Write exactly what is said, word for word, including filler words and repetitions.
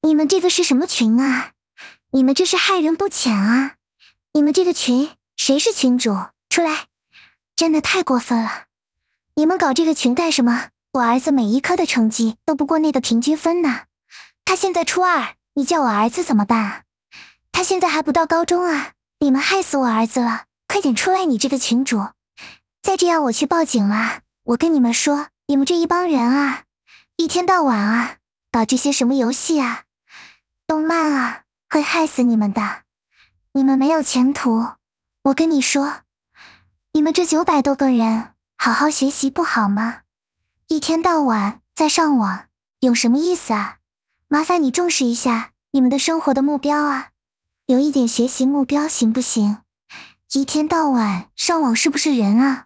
你们这个是什么群啊？你们这是害人不浅啊！你们这个群，谁是群主？出来！真的太过分了！你们搞这个群干什么？我儿子每一科的成绩都不过那个平均分呢。他现在初二，你叫我儿子怎么办啊？他现在还不到高中啊！你们害死我儿子了！快点出来，你这个群主！再这样我去报警了！我跟你们说，你们这一帮人啊，一天到晚啊，搞这些什么游戏啊、动漫啊，会害死你们的！你们没有前途！我跟你说，你们这九百多个人，好好学习不好吗？一天到晚在上网，有什么意思啊？麻烦你重视一下你们的生活的目标啊，有一点学习目标行不行？一天到晚上网是不是人啊？